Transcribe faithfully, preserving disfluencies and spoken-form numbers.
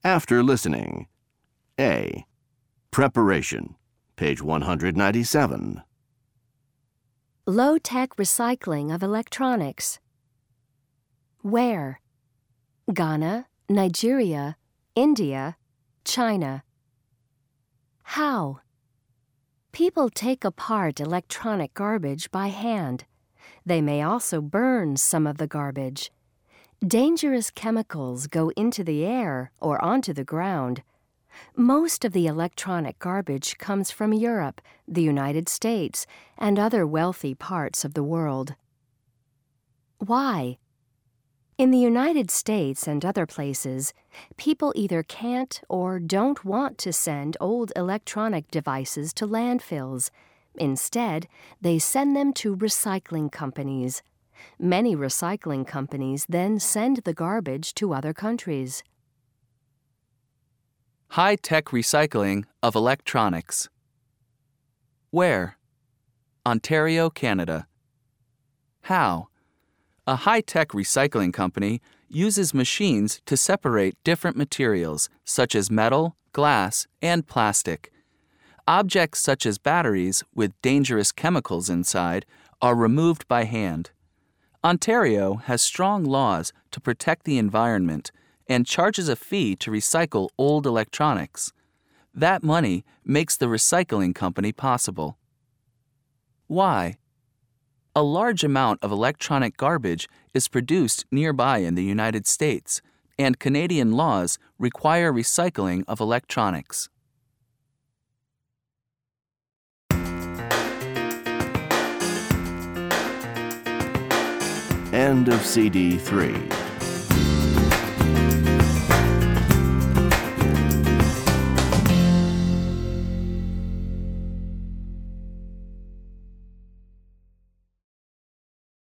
After listening. A. Preparation, page one hundred ninety-seven. Low-tech recycling of electronics. Where? Ghana, Nigeria, India, China. How? People take apart electronic garbage by hand. They may also burn some of the garbage. Dangerous chemicals go into the air or onto the ground. Most of the electronic garbage comes from Europe, the United States, and other wealthy parts of the world. Why? In the United States and other places, people either can't or don't want to send old electronic devices to landfills. Instead, they send them to recycling companies. Many recycling companies then send the garbage to other countries. High-tech recycling of electronics. Where? Ontario, Canada. How? A high-tech recycling company uses machines to separate different materials, such as metal, glass, and plastic. Objects such as batteries with dangerous chemicals inside are removed by hand. Ontario has strong laws to protect the environment and charges a fee to recycle old electronics. That money makes the recycling company possible. Why? A large amount of electronic garbage is produced nearby in the United States, and Canadian laws require recycling of electronics. End of C D three.